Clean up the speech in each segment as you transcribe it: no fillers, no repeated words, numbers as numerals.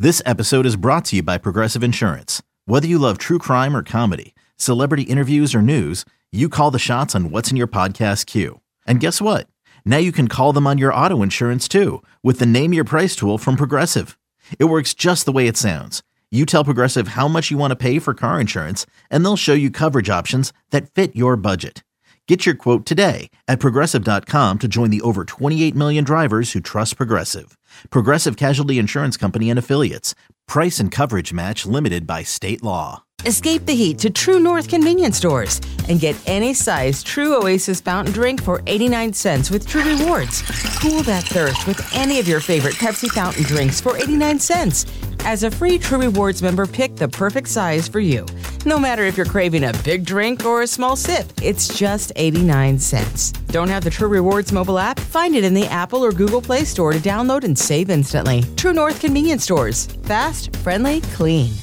This episode is brought to you by Progressive Insurance. Whether you love true crime or comedy, celebrity interviews or news, you call the shots on what's in your podcast queue. And guess what? Now you can call them on your auto insurance too with the Name Your Price tool from Progressive. It works just the way it sounds. You tell Progressive how much you want to pay for car insurance, and they'll show you coverage options that fit your budget. Get your quote today at Progressive.com to join the over 28 million drivers who trust Progressive. Progressive Casualty Insurance Company and Affiliates. Price and coverage match limited by state law. Escape the heat to True North convenience stores and get any size True Oasis fountain drink for 89 cents with True Rewards. Cool that thirst with any of your favorite Pepsi fountain drinks for 89 cents. As a free True Rewards member, pick the perfect size for you. No matter if you're craving a big drink or a small sip, it's just 89 cents. Don't have the True Rewards mobile app? Find it in the Apple or Google Play Store to download and save instantly. True North convenience stores. Fast, friendly, clean.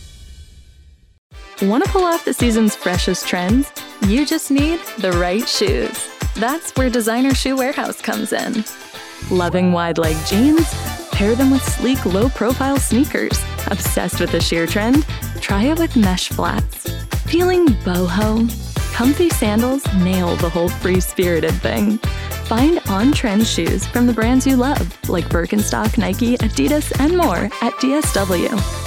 Want to pull off the season's freshest trends? You just need the right shoes. That's where Designer Shoe Warehouse comes in. Loving wide leg jeans? Pair them with sleek, low-profile sneakers. Obsessed with the sheer trend? Try it with mesh flats. Feeling boho? Comfy sandals nail the whole free-spirited thing. Find on-trend shoes from the brands you love, like Birkenstock, Nike, Adidas, and more at DSW.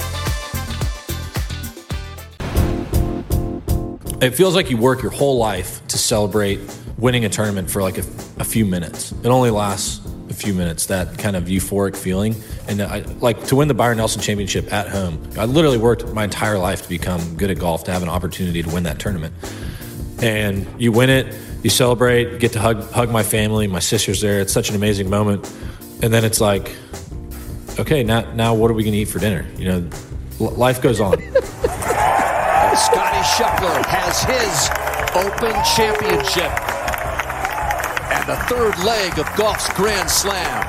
It feels like you work your whole life to celebrate winning a tournament for like a few minutes. It only lasts a few minutes, that kind of euphoric feeling. And to win the Byron Nelson Championship at home, I literally worked my entire life to become good at golf, to have an opportunity to win that tournament. And you win it, you celebrate, you get to hug my family, my sister's there. It's such an amazing moment. And then it's like, okay, now what are we going to eat for dinner? You know, life goes on. Scotty Scheffler has his Open Championship and the third leg of golf's Grand Slam.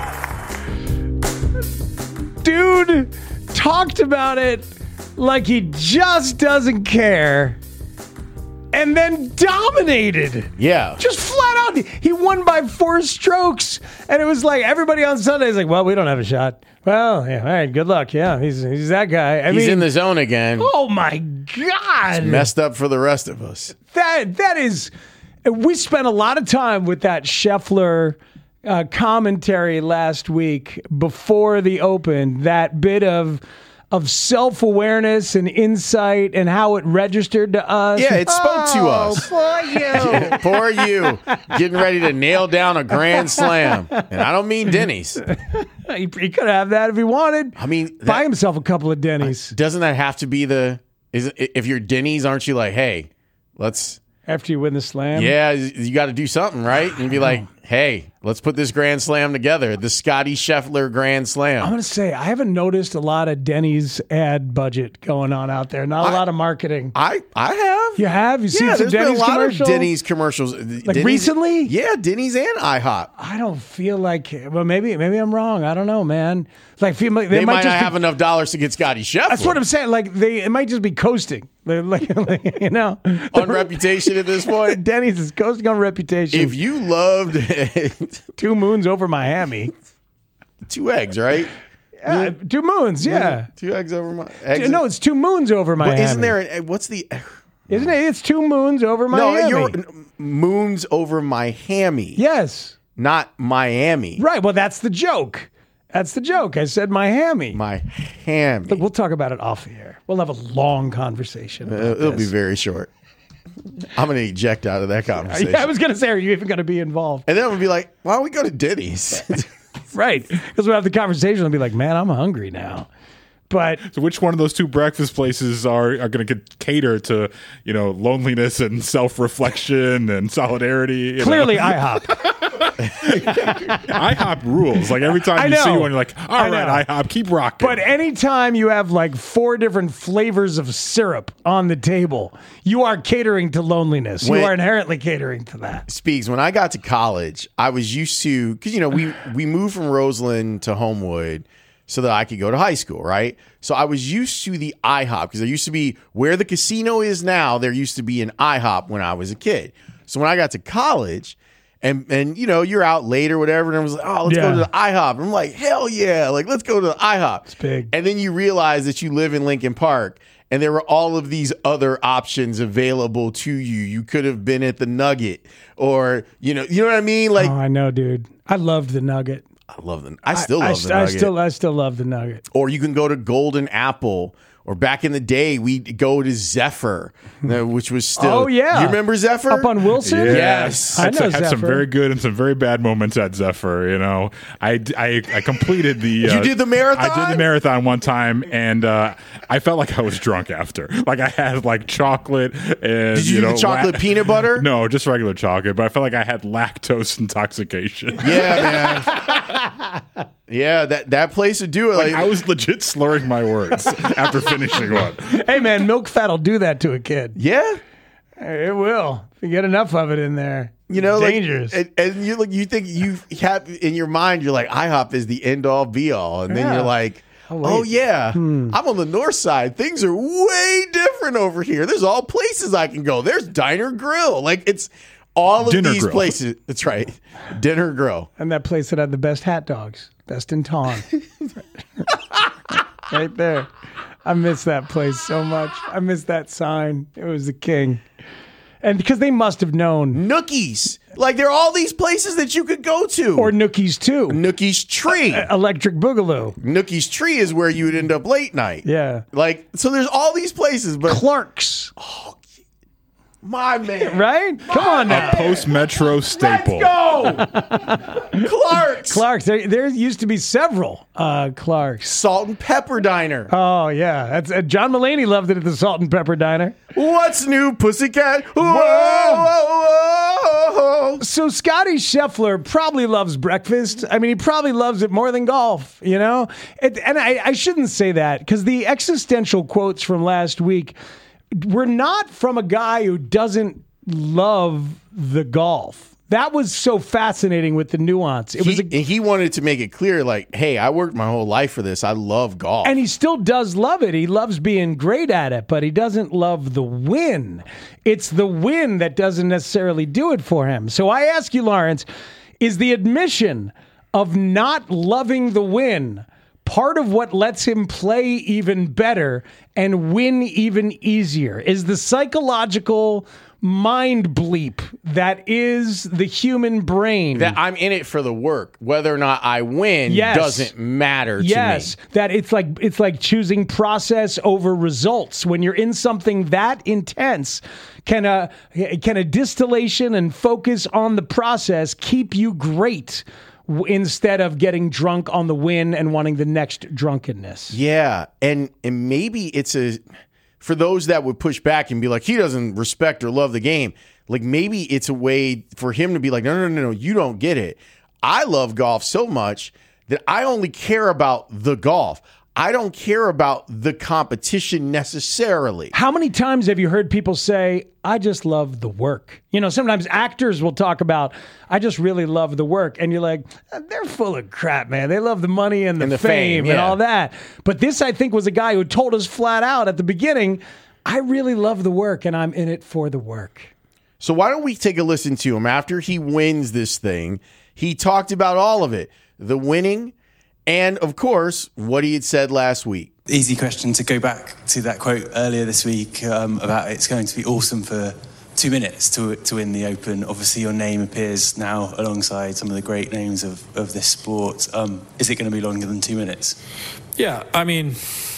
Dude talked about it like he just doesn't care and then dominated. Yeah. Just flat out. He won by 4 strokes. And it was like everybody on Sunday is like, well, we don't have a shot. Well, yeah, all right, good luck. Yeah, he's that guy. He's in the zone again. Oh, my God. It's messed up for the rest of us. That is, we spent a lot of time with that Scheffler commentary last week before the Open, that bit of self-awareness and insight and how it registered to us. Yeah, it spoke to us. For you. For you. Getting ready to nail down a Grand Slam. And I don't mean Denny's. He could have that if he wanted. I mean, buy himself a couple of Denny's. Doesn't that have to be if you're Denny's, aren't you like, hey, let's... After you win the slam? Yeah, you got to do something, right? And you'd be like, hey, let's put this Grand Slam together. The Scotty Scheffler Grand Slam. I'm going to say, I haven't noticed a lot of Denny's ad budget going on out there. Not a lot of marketing. I have. You have? You seen some there's Denny's been a lot commercials? of Denny's commercials. Like recently? Yeah, Denny's and IHOP. I don't feel like, well, maybe I'm wrong. I don't know, man. Like, they might not have enough dollars to get Scotty Scheffler. That's what I'm saying. Like, it might just be coasting. Like, you know, on reputation at this point. Denny's is coasting on reputation. If you loved 2 moons over Miami, 2 eggs, right? Yeah, 2 moons. Yeah, 2 eggs over Miami. No, it's 2 moons over Miami. But isn't there? What's the? Isn't it? It's 2 moons over Miami. No, you're moons over Miami. Yes, not Miami. Right. Well, that's the joke. That's the joke. I said Miami. Miami. Look, we'll talk about it off the air. We'll have a long conversation. It'll be very short. I'm going to eject out of that conversation. Yeah, I was going to say, are you even going to be involved? And then we'll be like, why don't we go to Denny's? Right. Because we'll have the conversation and be like, man, I'm hungry now. But so which one of those 2 breakfast places are going to cater to, loneliness and self-reflection and solidarity? Clearly IHOP. IHOP rules. Like every time you see one, you're like, all right, IHOP, keep rocking. But anytime you have like 4 different flavors of syrup on the table, you are catering to loneliness. You are inherently catering to that. Speaks, when I got to college, I was used to, because, we moved from Roseland to Homewood so that I could go to high school, right? So I was used to the IHOP, because there used to be, where the casino is now, there used to be an IHOP when I was a kid. So when I got to college, And you're out late or whatever, and I was like, oh, let's go to the IHOP. And I'm like, hell yeah, like let's go to the IHOP. It's big. And then you realize that you live in Lincoln Park, and there were all of these other options available to you. You could have been at the Nugget, or you know what I mean? Like, oh, I know, dude. I loved the Nugget. I love them. I still love the Nugget. I still love the Nugget. Or you can go to Golden Apple. Or back in the day, we'd go to Zephyr, which was still. Oh, yeah. You remember Zephyr? Up on Wilson? Yes. I know had some very good and some very bad moments at Zephyr. I completed the. You did the marathon? I did the marathon one time, and I felt like I was drunk after. Like I had like chocolate and. Did you do the chocolate peanut butter? No, just regular chocolate. But I felt like I had lactose intoxication. Yeah, man. Yeah, that place would do it. Like, I was legit slurring my words after finishing one. Hey, man, milk fat will do that to a kid. Yeah, it will. If you get enough of it in there, dangerous. And you think you have in your mind, you're like, IHOP is the end all be all, and then you're like, oh yeah, I'm on the north side. Things are way different over here. There's all places I can go. There's Diner Grill. Like it's. All of Dinner these Grill. Places. That's right. Dinner Grill. And that place that had the best hat dogs. Best in town. Right there. I miss that place so much. I miss that sign. It was the king. And because they must have known. Nookies. Like there are all these places that you could go to. Or Nookies too. Nookie's Tree. Electric Boogaloo. Nookie's Tree is where you would end up late night. Yeah. Like, so there's all these places, but. Clark's. Oh, my man. Right? Come on now. A post-metro staple. Let's go. Clark's. There used to be several Clark's. Salt and Pepper Diner. Oh, yeah. That's John Mulaney loved it at the Salt and Pepper Diner. What's new, pussycat? Whoa, whoa, whoa. So Scotty Scheffler probably loves breakfast. I mean, he probably loves it more than golf, And I shouldn't say that because the existential quotes from last week were not from a guy who doesn't love the golf. That was so fascinating with the nuance. He wanted to make it clear, like, hey, I worked my whole life for this. I love golf. And he still does love it. He loves being great at it, but he doesn't love the win. It's the win that doesn't necessarily do it for him. So I ask you, Lawrence, is the admission of not loving the win part of what lets him play even better and win even easier? Is the psychological mind bleep that is the human brain. That I'm in it for the work. Whether or not I win doesn't matter to me. Yes, that it's like choosing process over results. When you're in something that intense, can a distillation and focus on the process keep you great instead of getting drunk on the win and wanting the next drunkenness? Yeah, and maybe it's for those that would push back and be like, he doesn't respect or love the game. Like maybe it's a way for him to be like, no, you don't get it. I love golf so much that I only care about the golf. I don't care about the competition necessarily. How many times have you heard people say, I just love the work? Sometimes actors will talk about, I just really love the work. And you're like, they're full of crap, man. They love the money and the fame and all that. But this, I think, was a guy who told us flat out at the beginning, I really love the work and I'm in it for the work. So why don't we take a listen to him after he wins this thing? He talked about all of it, the winning, and, of course, what he had said last week. Easy question to go back to that quote earlier this week about it's going to be awesome for 2 minutes to win the Open. Obviously, your name appears now alongside some of the great names of this sport. Is it going to be longer than 2 minutes? Yeah, I mean,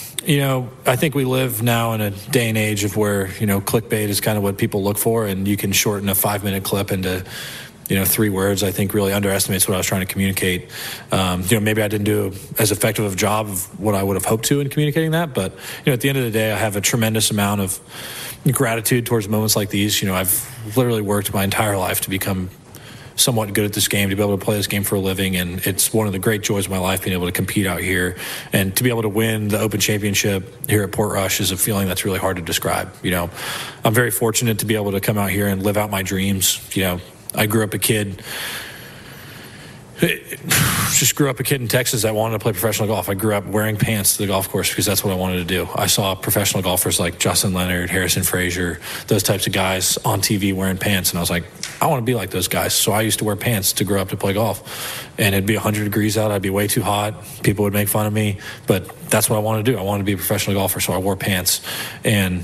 I think we live now in a day and age of where, clickbait is kind of what people look for, and you can shorten a 5-minute clip into 3 words. I think really underestimates what I was trying to communicate. Maybe I didn't do as effective of a job of what I would have hoped to in communicating that. But, at the end of the day, I have a tremendous amount of gratitude towards moments like these. I've literally worked my entire life to become somewhat good at this game, to be able to play this game for a living. And it's one of the great joys of my life being able to compete out here. And to be able to win the Open Championship here at Portrush is a feeling that's really hard to describe. I'm very fortunate to be able to come out here and live out my dreams. I grew up a kid Just grew up a kid in Texas that wanted to play professional golf. I grew up wearing pants to the golf course because that's what I wanted to do. I saw professional golfers like Justin Leonard, Harrison Frazier, those types of guys on TV wearing pants, and I was like, I want to be like those guys. So I used to wear pants to grow up to play golf. And it'd be 100 degrees out. I'd be way too hot. People would make fun of me. But that's what I wanted to do. I wanted to be a professional golfer, so I wore pants. And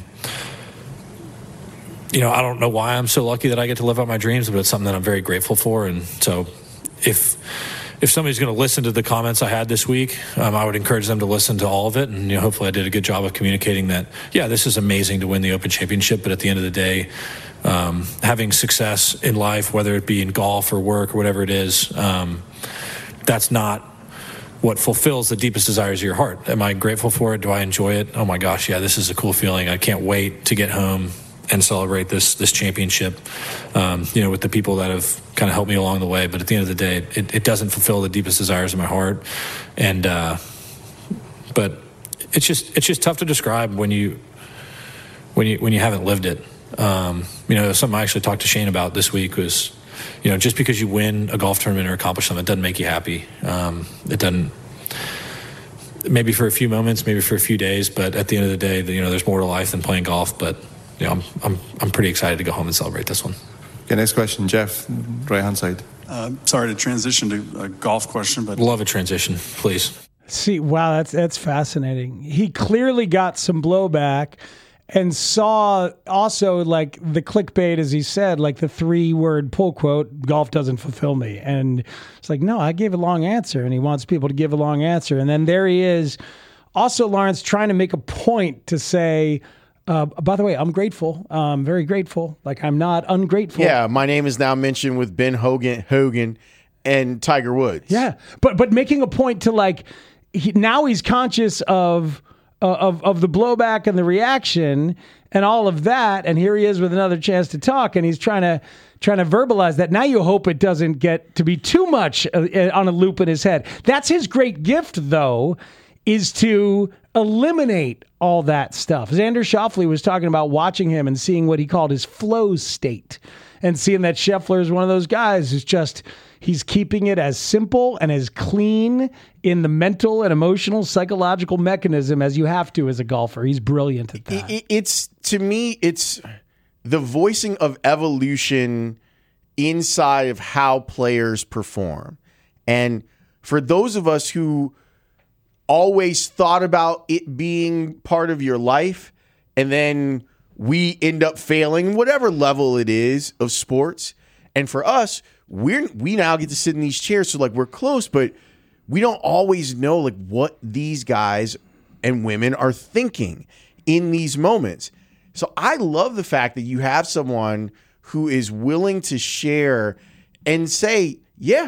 I don't know why I'm so lucky that I get to live out my dreams, but it's something that I'm very grateful for. And so if somebody's going to listen to the comments I had this week, I would encourage them to listen to all of it. And hopefully I did a good job of communicating that, yeah, this is amazing to win the Open Championship, but at the end of the day, having success in life, whether it be in golf or work or whatever it is, that's not what fulfills the deepest desires of your heart. Am I grateful for it? Do I enjoy it? Oh my gosh, yeah, this is a cool feeling. I can't wait to get home and celebrate this championship, with the people that have kind of helped me along the way. But at the end of the day, it doesn't fulfill the deepest desires of my heart. And but it's just tough to describe when you haven't lived it. Something I actually talked to Shane about this week was, just because you win a golf tournament or accomplish something, it doesn't make you happy. It doesn't. Maybe for a few moments, maybe for a few days, but at the end of the day, there's more to life than playing golf. But I'm pretty excited to go home and celebrate this one. Okay, next question, Jeff, right hand side. Sorry to transition to a golf question, but love a transition, please. See, wow, that's fascinating. He clearly got some blowback and saw also like the clickbait, as he said, like the 3-word pull quote, golf doesn't fulfill me. And it's like, no, I gave a long answer, and he wants people to give a long answer. And then there he is, also, Lawrence, trying to make a point to say, by the way, I'm grateful. Very grateful. Like, I'm not ungrateful. Yeah, my name is now mentioned with Ben Hogan and Tiger Woods. Yeah, but making a point to like, now he's conscious of the blowback and the reaction and all of that, and here he is with another chance to talk, and he's trying to verbalize that. Now you hope it doesn't get to be too much on a loop in his head. That's his great gift, though, is to eliminate all that stuff. Xander Schauffele was talking about watching him and seeing what he called his flow state, and seeing that Scheffler is one of those guys who's just, he's keeping it as simple and as clean in the mental and emotional psychological mechanism as you have to as a golfer. He's brilliant at that. It's, to me, it's the voicing of evolution inside of how players perform. And for those of us who always thought about it being part of your life, and then we end up failing, whatever level it is of sports. And for us, we now get to sit in these chairs, so like we're close, but we don't always know like what these guys and women are thinking in these moments. So I love the fact that you have someone who is willing to share and say, yeah,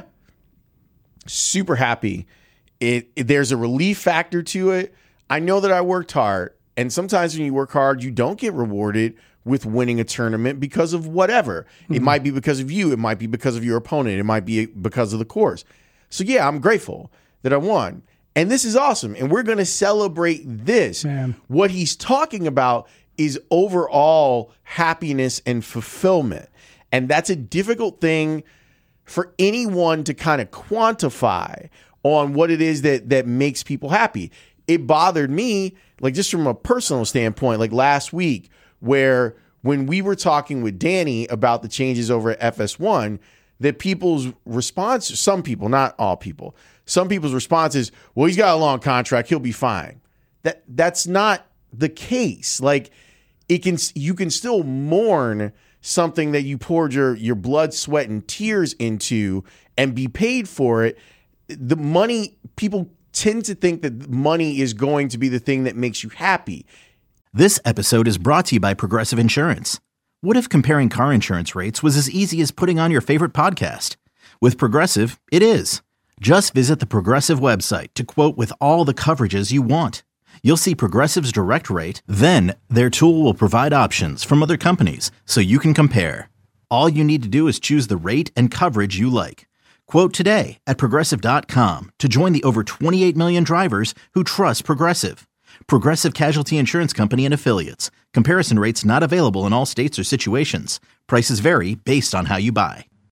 super happy. There's a relief factor to it. I know that I worked hard, and sometimes when you work hard, you don't get rewarded with winning a tournament because of whatever. Mm-hmm. It might be because of you. It might be because of your opponent. It might be because of the course. So yeah, I'm grateful that I won. And this is awesome. And we're going to celebrate this. Man. What he's talking about is overall happiness and fulfillment. And that's a difficult thing for anyone to kind of quantify on what it is that makes people happy. It bothered me, like just from a personal standpoint, like last week, where when we were talking with Danny about the changes over at FS1, that people's response, some people, not all people, some people's response is, well, he's got a long contract, he'll be fine. That's not the case. Like you can still mourn something that you poured your blood, sweat, and tears into and be paid for it. The money, people tend to think that money is going to be the thing that makes you happy. This episode is brought to you by Progressive Insurance. What if comparing car insurance rates was as easy as putting on your favorite podcast? With Progressive, it is. Just visit the Progressive website to quote with all the coverages you want. You'll see Progressive's direct rate, then their tool will provide options from other companies so you can compare. All you need to do is choose the rate and coverage you like. Quote today at Progressive.com to join the over 28 million drivers who trust Progressive. Progressive Casualty Insurance Company and Affiliates. Comparison rates not available in all states or situations. Prices vary based on how you buy.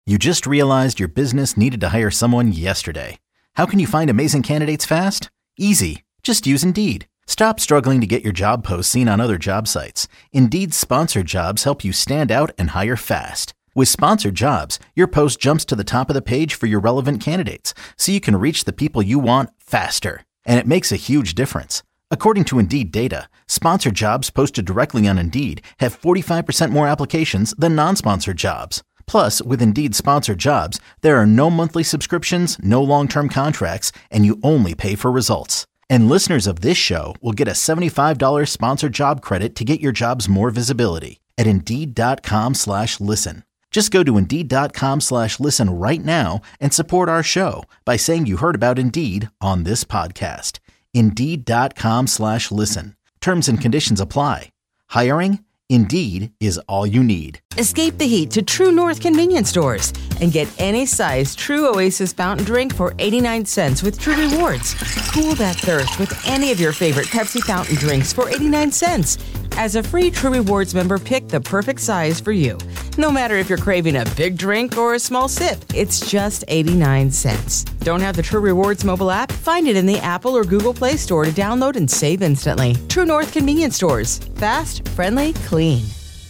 You just realized your business needed to hire someone yesterday. How can you find amazing candidates fast? Easy. Just use Indeed. Stop struggling to get your job posts seen on other job sites. Indeed's sponsored jobs help you stand out and hire fast. With sponsored jobs, your post jumps to the top of the page for your relevant candidates, so you can reach the people you want faster. And it makes a huge difference. According to Indeed data, sponsored jobs posted directly on Indeed have 45% more applications than non-sponsored jobs. Plus, with Indeed sponsored jobs, there are no monthly subscriptions, no long-term contracts, and you only pay for results. And listeners of this show will get a $75 sponsored job credit to get your jobs more visibility at Indeed.com/listen. Just go to Indeed.com/listen right now and support our show by saying you heard about Indeed on this podcast. Indeed.com/listen. Terms and conditions apply. Hiring? Indeed is all you need. Escape the heat to True North convenience stores and get any size True Oasis fountain drink for 89 cents with True Rewards. Cool that thirst with any of your favorite Pepsi fountain drinks for 89 cents. As a free True Rewards member, pick the perfect size for you. No matter if you're craving a big drink or a small sip, it's just 89 cents. Don't have the True Rewards mobile app? Find it in the Apple or Google Play Store to download and save instantly. True North convenience stores. Fast, friendly, clean.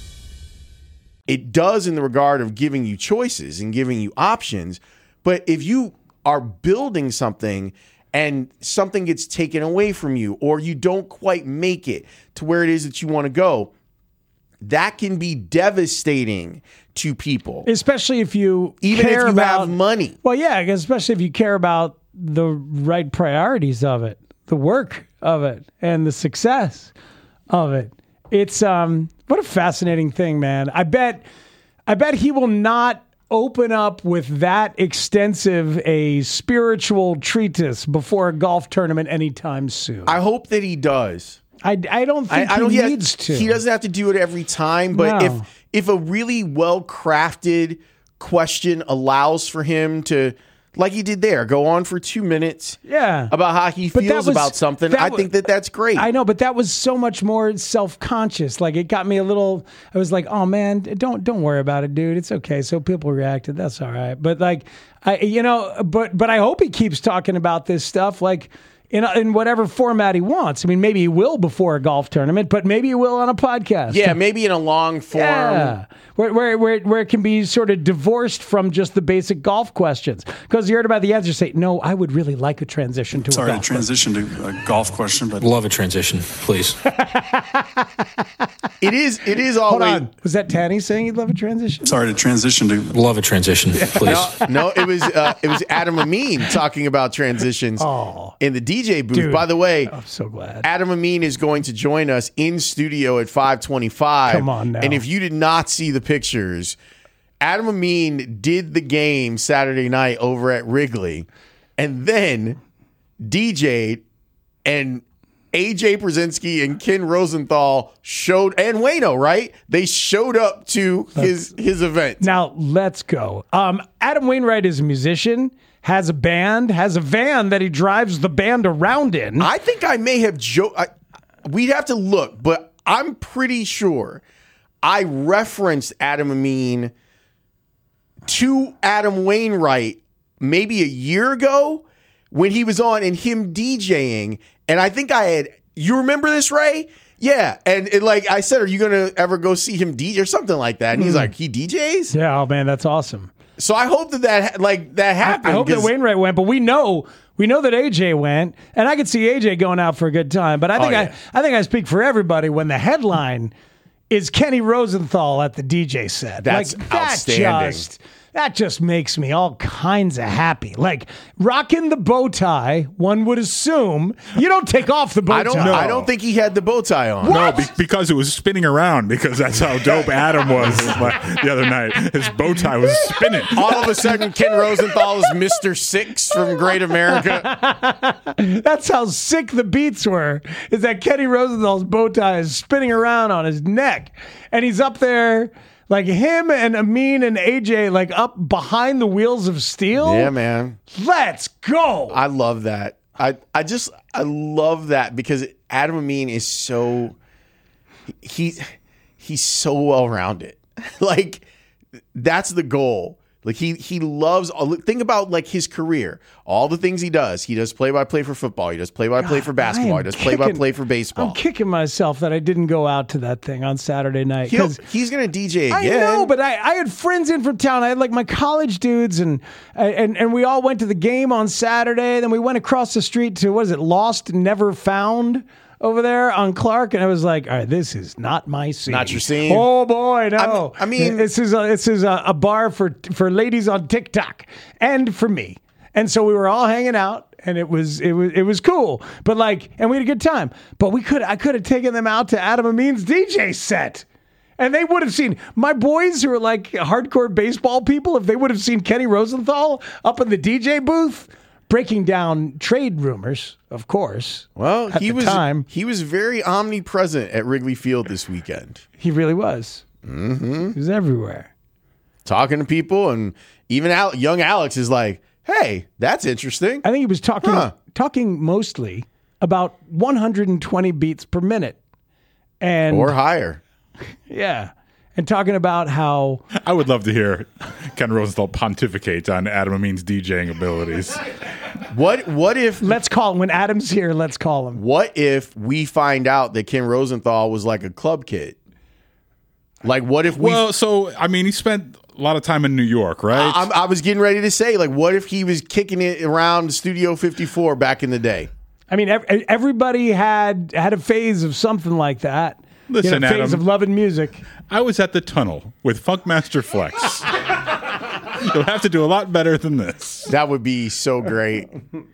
It does in the regard of giving you choices and giving you options. But if you are building something and something gets taken away from you, or you don't quite make it to where it is that you want to go, that can be devastating to people. Especially if you Even care if you about, have money. Well, yeah, especially if you care about the right priorities of it, the work of it, and the success of it. It's what a fascinating thing, man. I bet he will not open up with that extensive a spiritual treatise before a golf tournament anytime soon. I hope that he does. I don't think he needs to. He doesn't have to do it every time, but No. if a really well-crafted question allows for him to, like he did there, go on for 2 minutes about how he feels about something, I think that's great. I know, but that was so much more self-conscious. Like, it got me a little, I was like, oh man, don't worry about it, dude. It's okay. So people reacted. That's all right. But like, but I hope he keeps talking about this stuff, like, in whatever format he wants. I mean, maybe he will before a golf tournament, but maybe he will on a podcast. Yeah, maybe in a long form. Yeah, where it can be sort of divorced from just the basic golf questions. Because you heard about the answer, say, no, I would really like a transition to a golf Sorry to transition to a golf question, but Love a transition, please. It is always. Hold on. Was that Tanny saying he'd love a transition? sorry to transition to Love a transition, please. No, it was Adam Amin talking about transitions in the DJ booth. Dude, By the way, I'm so glad. Adam Amin is going to join us in studio at 5:25. Come on now. And if you did not see the pictures, Adam Amin did the game Saturday night over at Wrigley, and then DJ'd, and AJ Brzezinski and Ken Rosenthal showed, and Waino, right? They showed up to his event. Now, let's go. Adam Wainwright is a musician, has a band, has a van that he drives the band around in. I think I may have we'd have to look, but I'm pretty sure I referenced Adam Amin to Adam Wainwright maybe a year ago when he was on and him DJing. And I think you remember this, Ray? Yeah. And like I said, are you going to ever go see him DJ or something like that? And he's like, he DJs? Yeah, oh man, that's awesome. So I hope that happened. I hope that Wainwright went, but we know that AJ went, and I could see AJ going out for a good time. But I think I think I speak for everybody when the headline is Kenny Rosenthal at the DJ set. That's outstanding. That just makes me all kinds of happy. Like, rocking the bow tie, one would assume. You don't take off the bow tie. I don't think he had the bow tie on. No, because it was spinning around, because that's how dope Adam was the other night. His bow tie was spinning. All of a sudden, Ken Rosenthal is Mr. Six from Great America. That's how sick the beats were, is that Kenny Rosenthal's bow tie is spinning around on his neck. And he's up there, like him and Amin and AJ, like up behind the wheels of steel. Yeah, man. Let's go. I love that. I love that because Adam Amin is so he's so well rounded. Like, that's the goal. Like he loves. Think about like his career, all the things he does. He does play-by-play for football. He does play-by-play for basketball. He does play-by-play for baseball. I'm kicking myself that I didn't go out to that thing on Saturday night. He's going to DJ again. I know, but I had friends in from town. I had like my college dudes, and we all went to the game on Saturday. Then we went across the street to, what is it, Lost and Never Found over there on Clark, and I was like, all right, this is not my scene. Not your scene? Oh, boy, no. I mean, this is a bar for ladies on TikTok and for me. And so we were all hanging out, and it was cool. But like, and we had a good time. But I could have taken them out to Adam Amin's DJ set. And they would have seen, my boys who are like hardcore baseball people, if they would have seen Kenny Rosenthal up in the DJ booth, breaking down trade rumors, of course. Well, he was very omnipresent at Wrigley Field this weekend. He really was. Mm-hmm. He was everywhere. Talking to people, and even young Alex is like, hey, that's interesting. I think he was talking mostly about 120 beats per minute. Or higher. Yeah. And talking about how... I would love to hear Ken Rosenthal pontificate on Adam Amin's DJing abilities. What if... Let's call him. When Adam's here, let's call him. What if we find out that Ken Rosenthal was like a club kid? Like, what if we... Well, so, I mean, he spent a lot of time in New York, right? I was getting ready to say, like, what if he was kicking it around Studio 54 back in the day? I mean, everybody had a phase of something like that. Listen, phase Adam, of loving music. I was at the Tunnel with Funkmaster Flex. You'll have to do a lot better than this. That would be so great.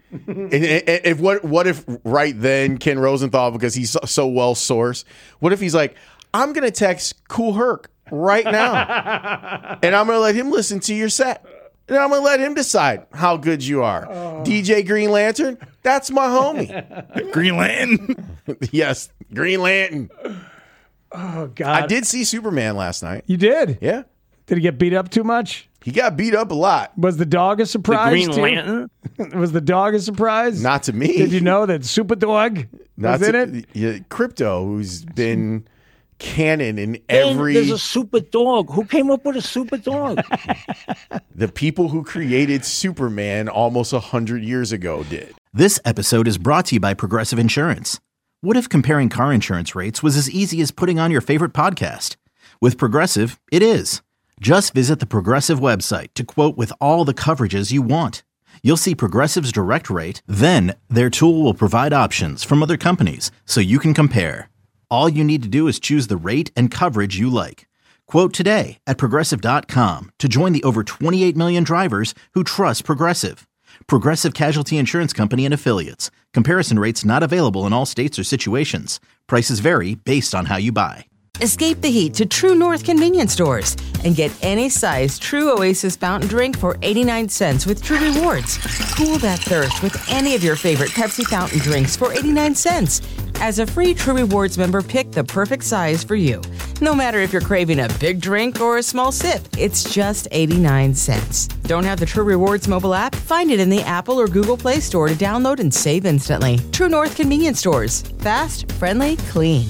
And what if right then Ken Rosenthal, because he's so well sourced, what if he's like, I'm going to text Kool Herc right now, and I'm going to let him listen to your set, and I'm going to let him decide how good you are. DJ Green Lantern, that's my homie. Green Lantern? Yes, Green Lantern. Oh, God. I did see Superman last night. You did? Yeah. Did he get beat up too much? He got beat up a lot. Was the dog a surprise? The Green Lantern? Was the dog a surprise? Not to me. Did you know that Super Dog was in it? Yeah, Crypto, who's been canon in every... There's a super dog. Who came up with a super dog? The people who created Superman almost 100 years ago did. This episode is brought to you by Progressive Insurance. What if comparing car insurance rates was as easy as putting on your favorite podcast? With Progressive, it is. Just visit the Progressive website to quote with all the coverages you want. You'll see Progressive's direct rate, then their tool will provide options from other companies so you can compare. All you need to do is choose the rate and coverage you like. Quote today at Progressive.com to join the over 28 million drivers who trust Progressive. Progressive Casualty Insurance Company and Affiliates. Comparison rates not available in all states or situations. Prices vary based on how you buy. Escape the heat to True North convenience stores and get any size True Oasis fountain drink for 89 cents with True Rewards. Cool that thirst with any of your favorite Pepsi fountain drinks for 89 cents. As a free True Rewards member, pick the perfect size for you. No matter if you're craving a big drink or a small sip, it's just 89 cents. Don't have the True Rewards mobile app? Find it in the Apple or Google Play Store to download and save instantly. True North convenience stores. Fast, friendly, clean.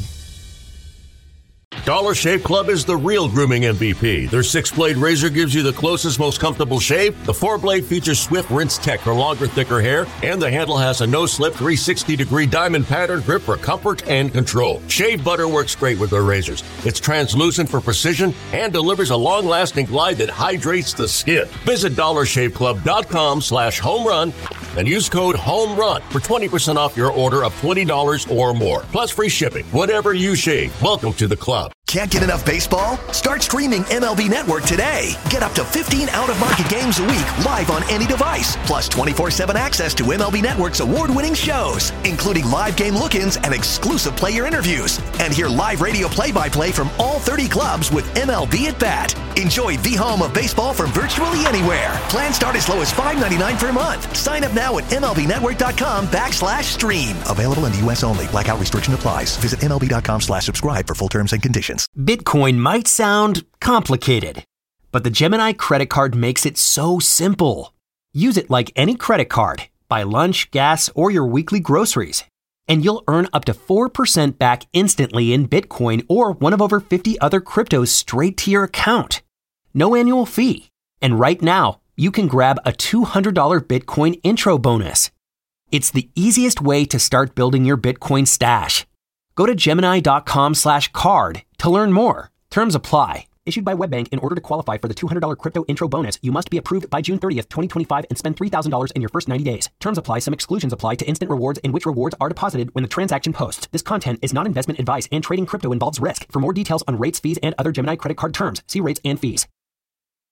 Dollar Shave Club is the real grooming MVP. Their 6-blade razor gives you the closest, most comfortable shave. The 4-blade features swift rinse tech for longer, thicker hair, and the handle has a no-slip 360-degree diamond pattern grip for comfort and control. Shave butter works great with their razors. It's translucent for precision and delivers a long-lasting glide that hydrates the skin. Visit DollarShaveClub.com/homerun and use code HOMERUN for 20% off your order of $20 or more. Plus free shipping. Whatever you shave, welcome to the club. Can't get enough baseball? Start streaming MLB Network today. Get up to 15 out-of-market games a week live on any device. Plus 24/7 access to MLB Network's award-winning shows, including live game look-ins and exclusive player interviews. And hear live radio play-by-play from all 30 clubs with MLB at Bat. Enjoy the home of baseball from virtually anywhere. Plans start as low as $5.99 per month. Sign up now at MLBnetwork.com/stream. Available in the U.S. only. Blackout restriction applies. Visit MLB.com/subscribe for full terms and conditions. Bitcoin might sound complicated, but the Gemini credit card makes it so simple. Use it like any credit card. Buy lunch, gas, or your weekly groceries, and you'll earn up to 4% back instantly in Bitcoin or one of over 50 other cryptos straight to your account. No annual fee. And right now, you can grab a $200 Bitcoin intro bonus. It's the easiest way to start building your Bitcoin stash. Go to Gemini.com/card to learn more. Terms apply. Issued by WebBank. In order to qualify for the $200 crypto intro bonus, you must be approved by June 30th, 2025 and spend $3,000 in your first 90 days. Terms apply. Some exclusions apply to instant rewards in which rewards are deposited when the transaction posts. This content is not investment advice and trading crypto involves risk. For more details on rates, fees, and other Gemini credit card terms, see rates and fees.